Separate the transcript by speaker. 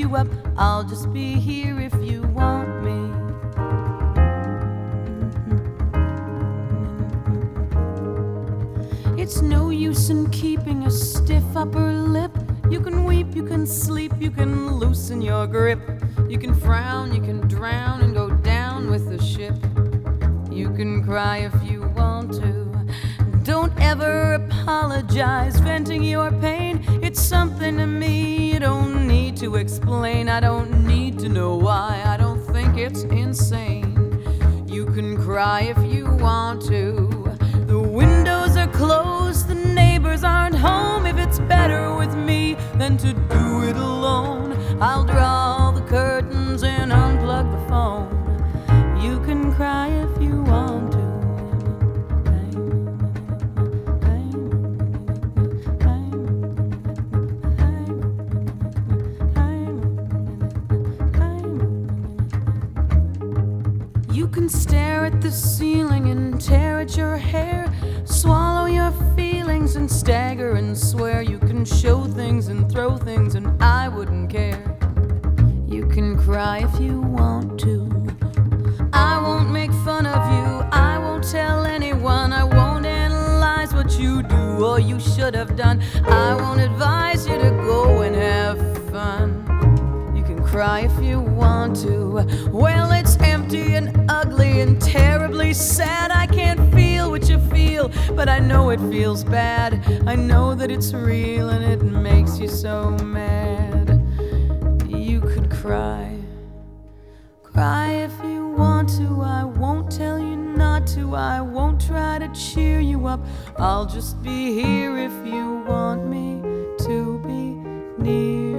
Speaker 1: you up. I'll just be here if you want me. It's no use in keeping a stiff upper lip. You can weep, you can sleep, you can loosen your grip. You can frown, you can drown and go down with the ship. You can cry if you want to. Don't ever apologize, venting your pain. It's something to me you don't need to explain. I don't need to know why, I don't think it's insane. You can cry if you want to. The windows are closed, the neighbors aren't home. If it's better with me than to do it alone, I'll draw the curtains and unplug the phone. You can cry if you want to. You can stare at the ceiling and tear at your hair, swallow your feelings and stagger and swear. You can show things and throw things and I wouldn't care. You can cry if you want to. I won't make fun of you, I won't tell anyone. I won't analyze what you do or you should have done. I won't advise you to go and have fun. You can cry if you want to. Well, it's empty and ugly and terribly sad. I can't feel what you feel, but I know it feels bad. I know that it's real and it makes you so mad. You could cry. Cry if you want to. I won't tell you not to. I won't try to cheer you up. I'll just be here if you want me to be near